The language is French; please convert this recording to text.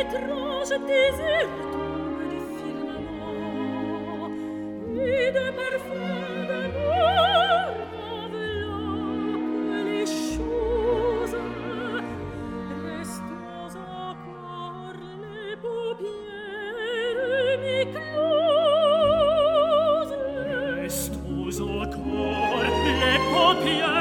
étrange désir tombe du firmament, et de parfums d'amour enveloppe les choses. Restons encore les paupières mi-closes. Restons encore les paupières